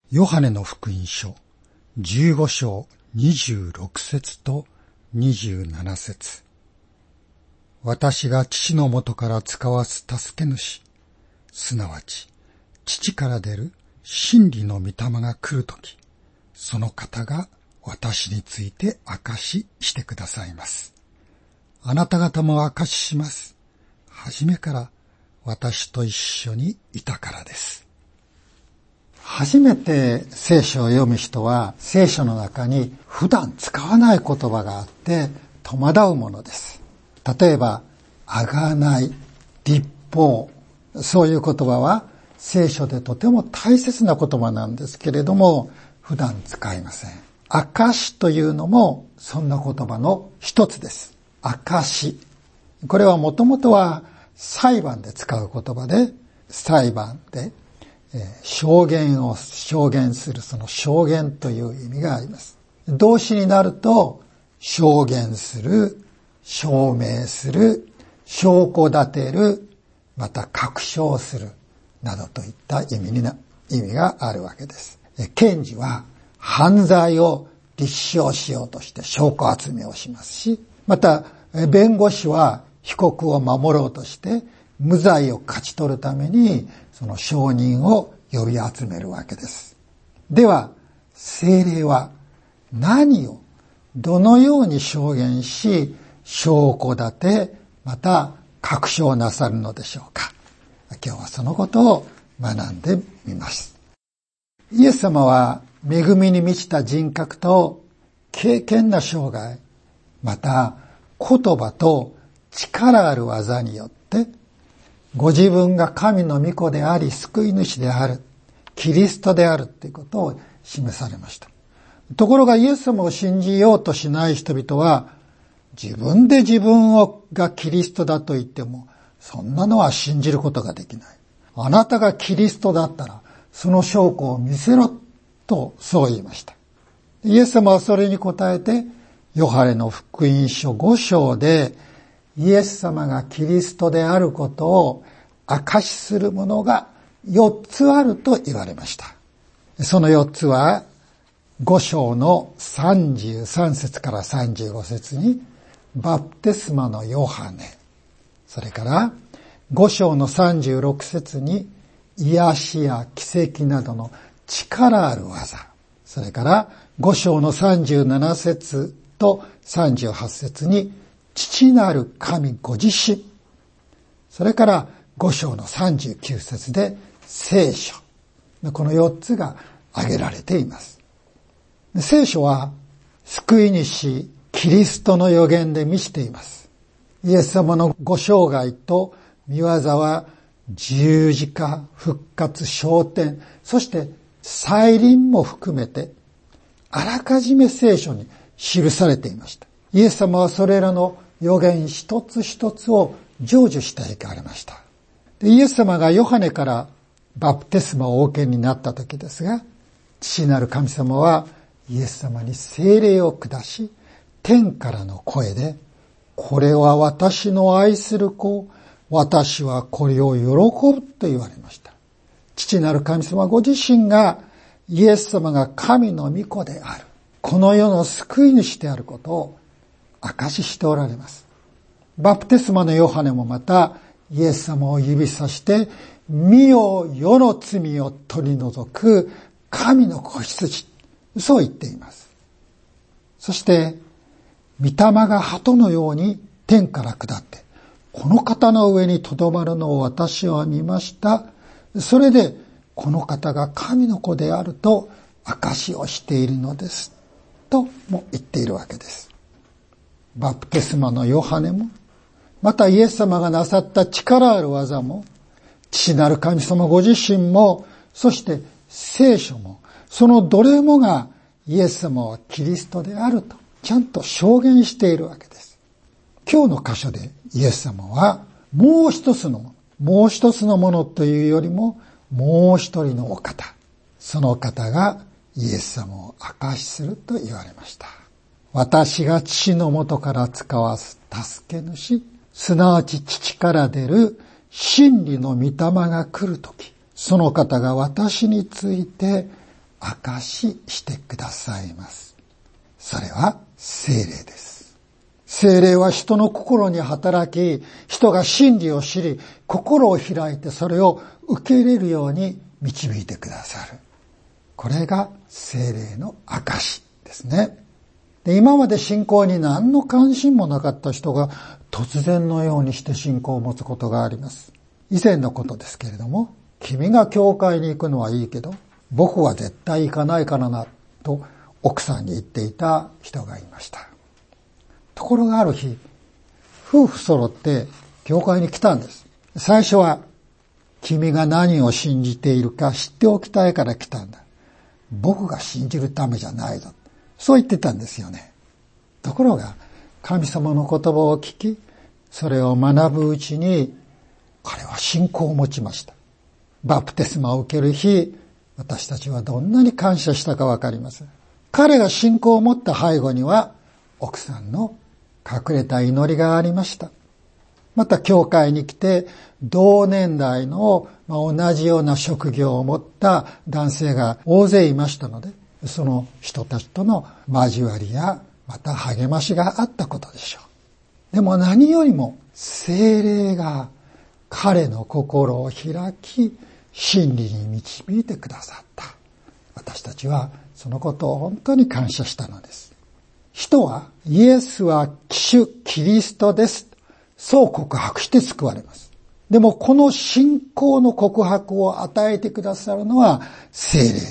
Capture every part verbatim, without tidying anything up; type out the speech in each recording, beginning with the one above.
ヨハネの福音書じゅうご章にじゅうろく節とにじゅうなな節。私が父のもとから使わす助け主、すなわち父から出る真理の御霊が来るとき、その方が私について証ししてくださいます。あなた方も証しします。はじめから私と一緒にいたからです。初めて聖書を読む人は、聖書の中に普段使わない言葉があって戸惑うものです。例えば、あがない、律法、そういう言葉は聖書でとても大切な言葉なんですけれども、普段使いません。証しというのもそんな言葉の一つです。証し。これはもともとは裁判で使う言葉で、裁判で証言を証言する、その証言という意味があります。動詞になると、証言する、証明する、証拠立てる、また確証する、などといった意味にな、意味があるわけです。検事は犯罪を立証しようとして証拠集めをしますし、また弁護士は被告を守ろうとして無罪を勝ち取るためにその証人を呼び集めるわけです。では、聖霊は何をどのように証言し、証拠立て、また確証なさるのでしょうか。今日はそのことを学んでみます。イエス様は恵みに満ちた人格と敬虔な生涯、また言葉と力ある技によってご自分が神の御子であり救い主である、キリストであるということを示されました。ところがイエス様を信じようとしない人々は、自分で自分をがキリストだと言っても、そんなのは信じることができない。あなたがキリストだったら、その証拠を見せろとそう言いました。イエス様はそれに答えて、ヨハネの福音書ご章で、イエス様がキリストであることを証しするものがよっつあると言われました。そのよっつはご章のさんじゅうさん節からさんじゅうご節にバプテスマのヨハネ、それからご章のさんじゅうろく節に癒しや奇跡などの力ある技、それからご章のさんじゅうなな節とさんじゅうはち節に父なる神ご自身、それからご章のさんじゅうきゅう節で聖書、このよっつが挙げられています。聖書は救い主キリストの予言で満ちています。イエス様のご生涯と御業は十字架、復活、昇天、そして再臨も含めてあらかじめ聖書に記されていました。イエス様はそれらの予言一つ一つを成就していかれました。で、イエス様がヨハネからバプテスマをお受けになった時ですが、父なる神様はイエス様に聖霊を下し、天からの声で、これは私の愛する子、私はこれを喜ぶと言われました。父なる神様ご自身がイエス様が神の御子である、この世の救い主であることを証ししておられます。バプテスマのヨハネもまたイエス様を指さして、見よ世の罪を取り除く神の子羊、そう言っています。そして御霊が鳩のように天から下って、この方の上にとどまるのを私は見ました。それでこの方が神の子であると証しをしているのです。とも言っているわけです。バプテスマのヨハネも、またイエス様がなさった力ある技も、父なる神様ご自身も、そして聖書も、そのどれもがイエス様はキリストであるとちゃんと証言しているわけです。今日の箇所でイエス様はもう一つのもの、もう一つのものというよりももう一人のお方、その方がイエス様を証しすると言われました。私が父のもとから使わす助け主、すなわち父から出る真理の御霊が来るとき、その方が私について証ししてくださいます。それは聖霊です。聖霊は人の心に働き、人が真理を知り、心を開いてそれを受け入れるように導いてくださる。これが聖霊の証ですね。で、今まで信仰に何の関心もなかった人が突然のようにして信仰を持つことがあります。以前のことですけれども、君が教会に行くのはいいけど、僕は絶対行かないからな、と奥さんに言っていた人がいました。ところがある日、夫婦揃って教会に来たんです。最初は、君が何を信じているか知っておきたいから来たんだ。僕が信じるためじゃないぞ。そう言ってたんですよね。ところが、神様の言葉を聞き、それを学ぶうちに、彼は信仰を持ちました。バプテスマを受ける日、私たちはどんなに感謝したかわかります。彼が信仰を持った背後には、奥さんの隠れた祈りがありました。また教会に来て、同年代の同じような職業を持った男性が大勢いましたので、その人たちとの交わりや、また励ましがあったことでしょう。でも何よりも、聖霊が彼の心を開き、真理に導いてくださった。私たちはそのことを本当に感謝したのです。人はイエスは主キリストです。そう告白して救われます。でもこの信仰の告白を与えてくださるのは聖霊です。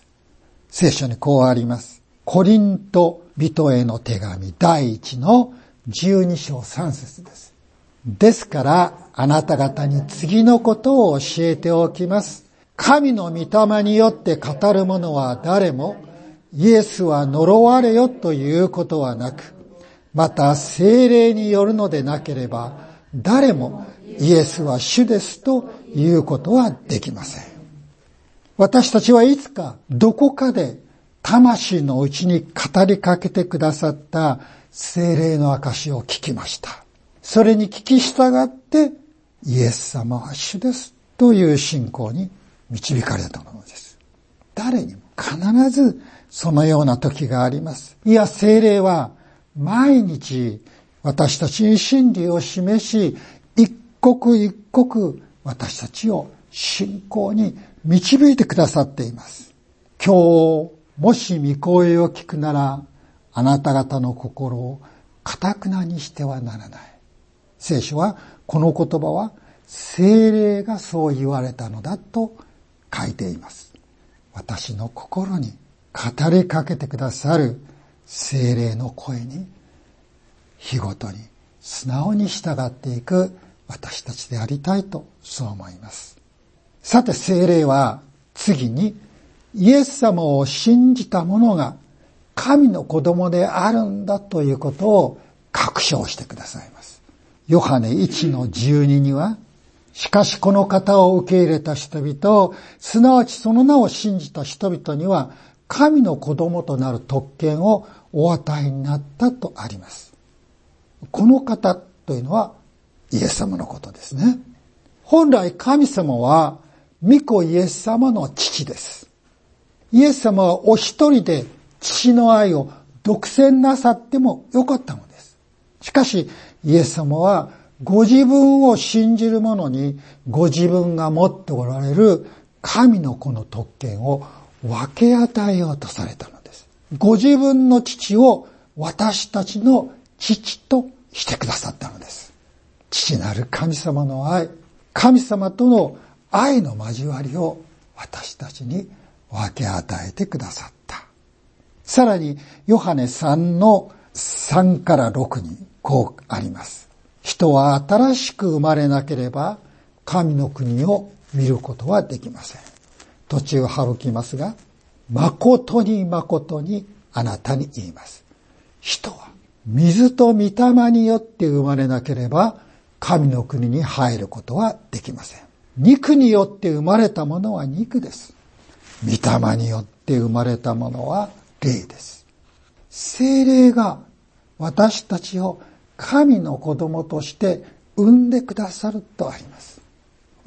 聖書にこうあります。コリント人への手紙第一のじゅうに章さん節です。ですからあなた方に次のことを教えておきます。神の御霊によって語る者は誰もイエスは呪われよということはなく、また聖霊によるのでなければ誰もイエスは主ですということはできません。私たちはいつかどこかで魂のうちに語りかけてくださった聖霊の証を聞きました。それに聞き従ってイエス様は主ですという信仰に導かれたものです。誰にも必ずそのような時があります。いや、聖霊は毎日私たちに真理を示し、一刻一刻私たちを信仰に導いてくださっています。今日もし御声を聞くなら、あなた方の心を堅くなにしてはならない。聖書はこの言葉は聖霊がそう言われたのだと書いています。私の心に語りかけてくださる聖霊の声に日ごとに素直に従っていく私たちでありたいとそう思います。さて聖霊は次にイエス様を信じた者が神の子供であるんだということを確証してくださいます。ヨハネいちのじゅうにには、しかしこの方を受け入れた人々、すなわちその名を信じた人々には神の子供となる特権をお与えになったとあります。この方というのはイエス様のことですね。本来神様は御子イエス様の父です。イエス様はお一人で父の愛を独占なさってもよかったのです。しかしイエス様はご自分を信じる者にご自分が持っておられる神の子の特権を分け与えようとされたのです。ご自分の父を私たちの父としてくださったのです。父なる神様の愛、神様との愛の交わりを私たちに分け与えてくださった。さらにヨハネさんのさんからろくにこうあります。人は新しく生まれなければ神の国を見ることはできません。途中省きますが、誠に誠にあなたに言います。人は水と御霊によって生まれなければ神の国に入ることはできません。肉によって生まれたものは肉です。御霊によって生まれたものは霊です。聖霊が私たちを神の子供として産んでくださるとあります。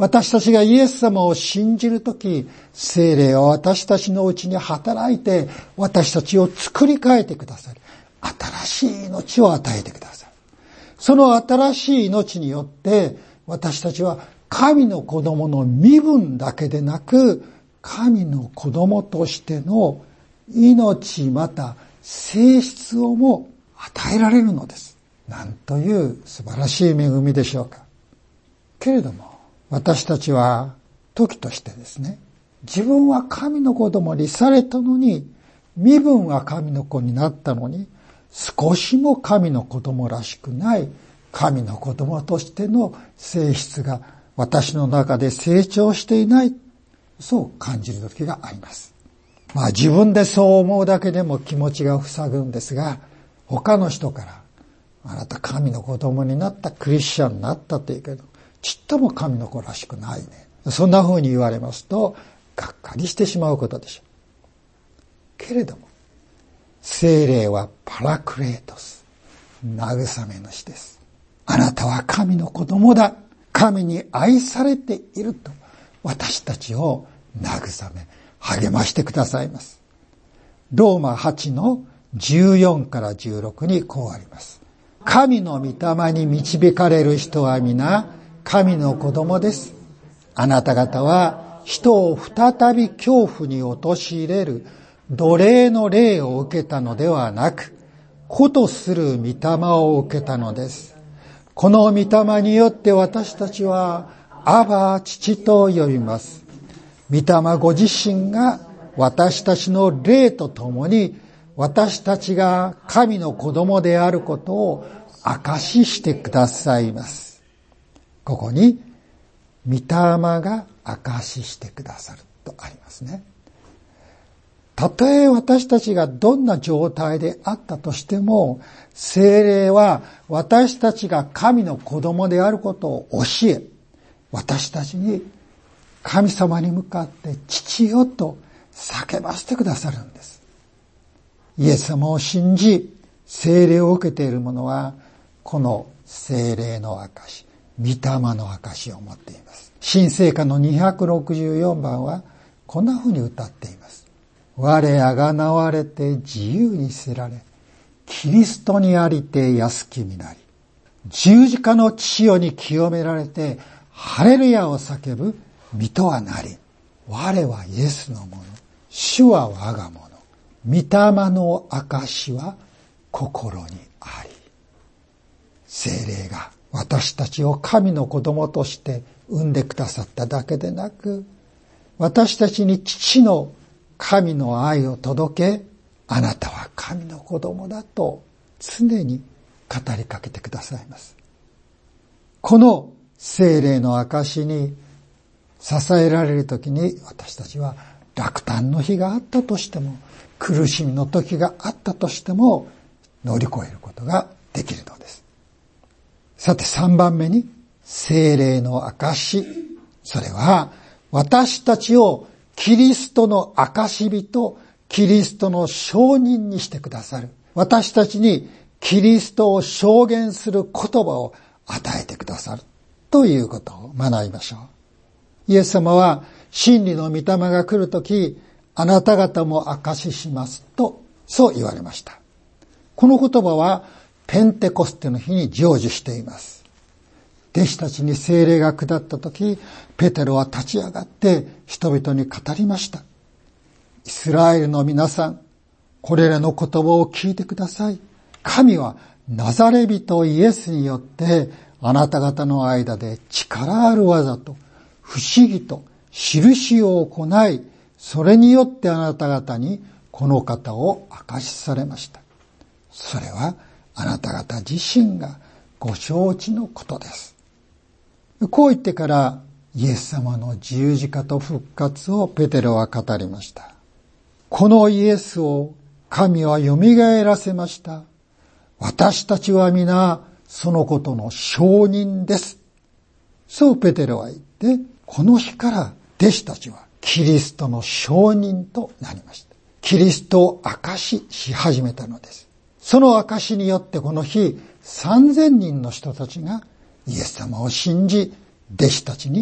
私たちがイエス様を信じるとき、聖霊は私たちのうちに働いて、私たちを作り変えてくださり、新しい命を与えてくださる。その新しい命によって、私たちは神の子供の身分だけでなく、神の子供としての命また性質をも与えられるのです。なんという素晴らしい恵みでしょうか。けれども、私たちは時としてですね、自分は神の子供にされたのに、身分は神の子になったのに、少しも神の子供らしくない神の子供としての性質が私の中で成長していない、そう感じる時があります。まあ自分でそう思うだけでも気持ちが塞ぐんですが、他の人からあなた神の子供になった、クリスチャンになったって言うけど、ちっとも神の子らしくないね。そんな風に言われますと、がっかりしてしまうことでしょう。けれども、聖霊はパラクレートス、慰め主です。あなたは神の子供だ。神に愛されていると、私たちを慰め、励ましてくださいます。ローマはちのじゅうよんからじゅうろくにこうあります。神の御霊に導かれる人は皆、神の子供です。あなた方は人を再び恐怖に陥れる奴隷の霊を受けたのではなく、子とする御霊を受けたのです。この御霊によって私たちはアバ父と呼びます。御霊ご自身が私たちの霊とともに私たちが神の子供であることを証ししてくださいます。ここに御霊が証ししてくださるとありますね。たとえ私たちがどんな状態であったとしても、聖霊は私たちが神の子供であることを教え、私たちに神様に向かって父よと叫ばせてくださるんです。イエス様を信じ、聖霊を受けている者は、この聖霊の証、御霊の証を持っています。新聖歌のにひゃくろくじゅうよんばんは、こんな風に歌っています。我あがなわれて自由にせられ、キリストにありて安き身なり、十字架の血潮に清められて、ハレルヤを叫ぶ身とはなり、我はイエスのもの、主は我がもの、御霊の証は心にあり。聖霊が私たちを神の子供として産んでくださっただけでなく、私たちに父の神の愛を届け、あなたは神の子供だと常に語りかけてくださいます。この聖霊の証に支えられるときに、私たちは落胆の日があったとしても、苦しみの時があったとしても乗り越えることができるのです。さてさんばんめに、聖霊の証。それは私たちをキリストの証人、キリストの証人にしてくださる。私たちにキリストを証言する言葉を与えてくださるということを学びましょう。イエス様は真理の御霊が来るとき、あなた方も証ししますと、そう言われました。この言葉はペンテコステの日に成就しています。弟子たちに聖霊が下ったとき、ペテロは立ち上がって人々に語りました。イスラエルの皆さん、これらの言葉を聞いてください。神はナザレ人イエスによってあなた方の間で力ある技と不思議と印を行い、それによってあなた方にこの方を証しされました。それはあなた方自身がご承知のことです。こう言ってからイエス様の十字架と復活をペテロは語りました。このイエスを神はよみがえらせました。私たちは皆そのことの証人です。そうペテロは言って、この日から弟子たちはキリストの証人となりました。キリストを証しし始めたのです。その証しによってこの日さんぜんにんの人たちがイエス様を信じ、弟子たちに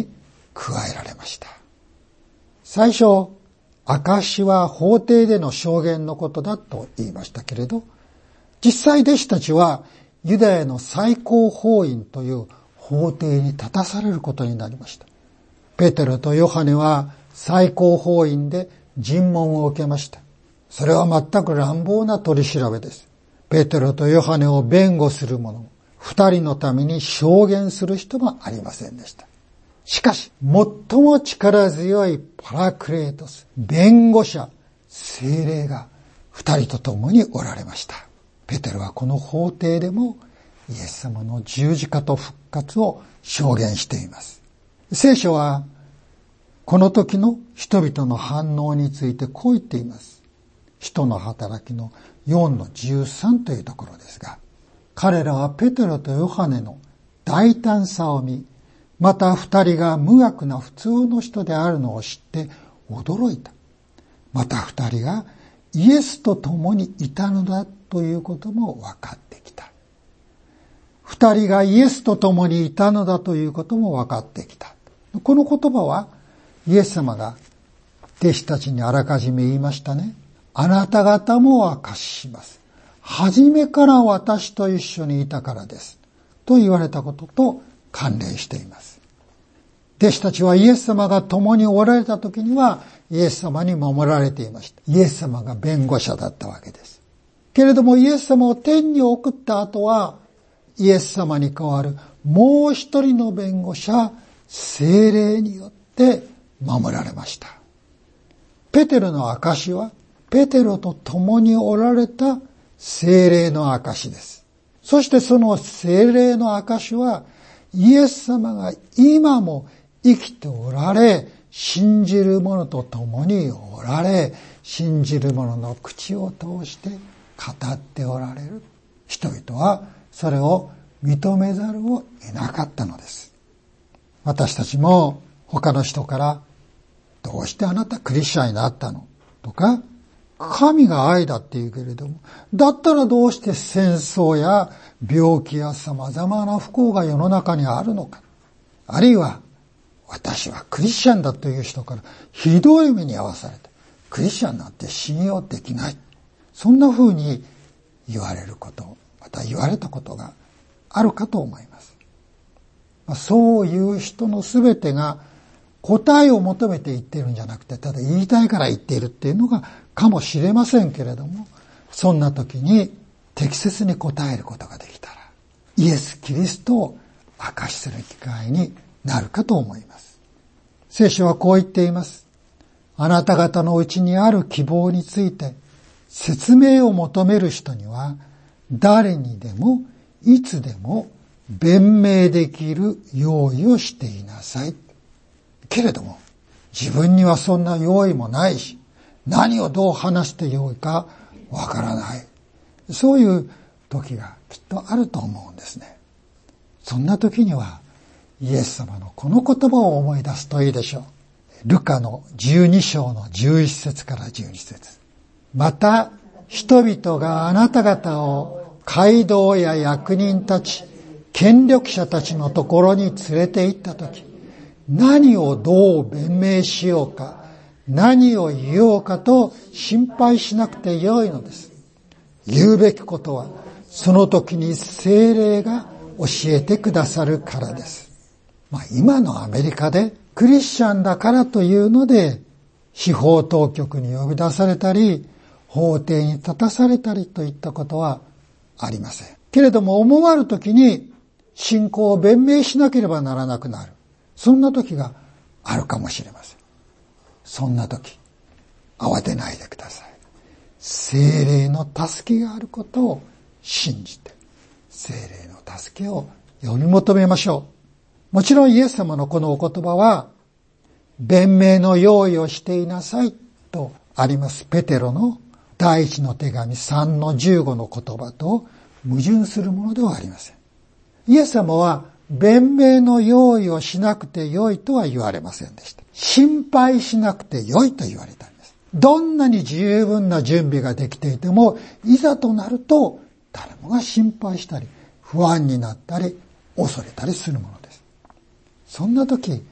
加えられました。最初、証は法廷での証言のことだと言いましたけれど、実際弟子たちはユダヤの最高法院という法廷に立たされることになりました。ペテロとヨハネは最高法院で尋問を受けました。それは全く乱暴な取り調べです。ペテロとヨハネを弁護する者、二人のために証言する人もありませんでした。しかし、最も力強いパラクレートス、弁護者、聖霊が二人と共におられました。ペテロはこの法廷でもイエス様の十字架と復活を証言しています。聖書はこの時の人々の反応についてこう言っています。使徒の働きのよんのじゅうさんというところですが、彼らはペテロとヨハネの大胆さを見、また二人が無学な普通の人であるのを知って驚いた。また二人がイエスと共にいたのだということも分かってきた。二人がイエスと共にいたのだということも分かってきた。この言葉はイエス様が弟子たちにあらかじめ言いましたね。あなた方も証しします。初めから私と一緒にいたからです。と言われたことと関連しています。弟子たちはイエス様が共におられた時にはイエス様に守られていました。イエス様が弁護者だったわけです。けれどもイエス様を天に送った後はイエス様に代わるもう一人の弁護者、聖霊によって守られました。ペテロの証はペテロと共におられた聖霊の証です。そしてその聖霊の証はイエス様が今も生きておられ、信じる者と共におられ、信じる者の口を通して語っておられる。人々はそれを認めざるを得なかったのです。私たちも他の人からどうしてあなたクリスチャンになったのとか、神が愛だって言うけれども、だったらどうして戦争や病気や様々な不幸が世の中にあるのか。あるいは、私はクリスチャンだという人からひどい目に遭わされた。クリスチャンなんて信用できない。そんな風に言われること、また言われたことがあるかと思います。そういう人のすべてが答えを求めて言っているんじゃなくて、ただ言いたいから言っているっていうのがかもしれませんけれども、そんな時に適切に答えることができたら、イエス・キリストを証しする機会になるかと思います。聖書はこう言っています。あなた方のうちにある希望について説明を求める人には、誰にでもいつでも弁明できる用意をしていなさい。けれども、自分にはそんな用意もないし、何をどう話してよいかわからない。そういう時がきっとあると思うんですね。そんな時には、イエス様のこの言葉を思い出すといいでしょう。ルカのじゅうに章のじゅういち節からじゅうに節。また、人々があなた方を街道や役人たち、権力者たちのところに連れて行った時、何をどう弁明しようか、何を言おうかと心配しなくてよいのです。言うべきことは、その時に聖霊が教えてくださるからです。まあ今のアメリカでクリスチャンだからというので、司法当局に呼び出されたり、法廷に立たされたりといったことはありません。けれども思わぬ時に信仰を弁明しなければならなくなる。そんな時があるかもしれません。そんな時、慌てないでください。聖霊の助けがあることを信じて、聖霊の助けを呼び求めましょう。もちろんイエス様のこのお言葉は、弁明の用意をしていなさいとありますペテロの第一の手紙さんのじゅうごの言葉と矛盾するものではありません。イエス様は弁明の用意をしなくてよいとは言われませんでした。心配しなくてよいと言われたんです。どんなに十分な準備ができていても、いざとなると誰もが心配したり、不安になったり、恐れたりするものです。そんな時、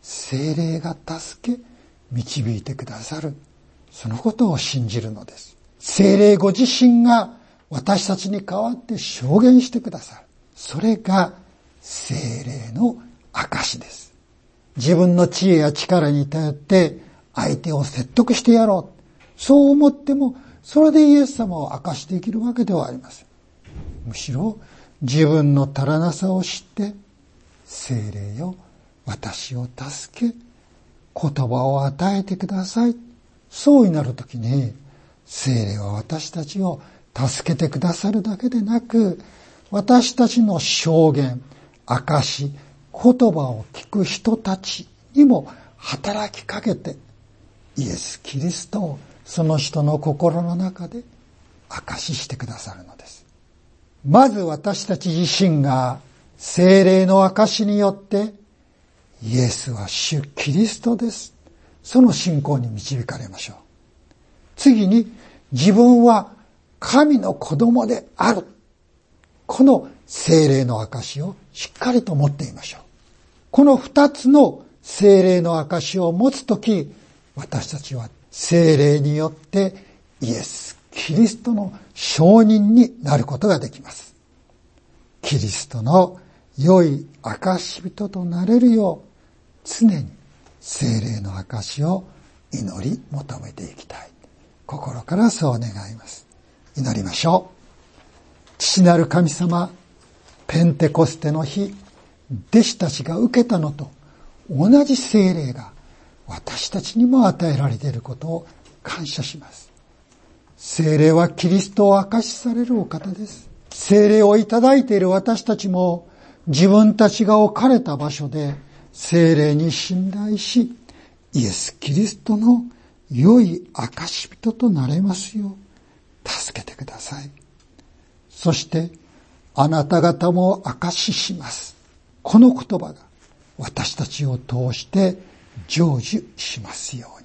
聖霊が助け、導いてくださる。そのことを信じるのです。聖霊ご自身が私たちに代わって証言してくださる。それが聖霊の証です。自分の知恵や力に頼って相手を説得してやろう。そう思っても、それでイエス様を証しできるわけではありません。むしろ自分の足らなさを知って、聖霊よ、私を助け、言葉を与えてください。そうになるときに、聖霊は私たちを助けてくださるだけでなく、私たちの証言、証し、言葉を聞く人たちにも働きかけて、イエス・キリストをその人の心の中で証ししてくださるのです。まず私たち自身が聖霊の証しによって、イエスは主キリストです。その信仰に導かれましょう。次に、自分は神の子供である。この聖霊の証しをしっかりと持っていましょう。この二つの聖霊の証しを持つとき、私たちは聖霊によってイエス・キリストの証人になることができます。キリストの良い証し人となれるよう、常に聖霊の証しを祈り求めていきたい。心からそう願います。祈りましょう。父なる神様、ペンテコステの日、弟子たちが受けたのと同じ聖霊が私たちにも与えられていることを感謝します。聖霊はキリストを証しされるお方です。聖霊をいただいている私たちも、自分たちが置かれた場所で聖霊に信頼し、イエス・キリストの良い証し人となれますよう助けてください。そしてあなた方も証しします。この言葉が私たちを通して成就しますよ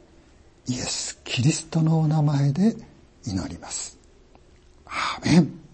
うに、イエス・キリストのお名前で祈ります。アーメン。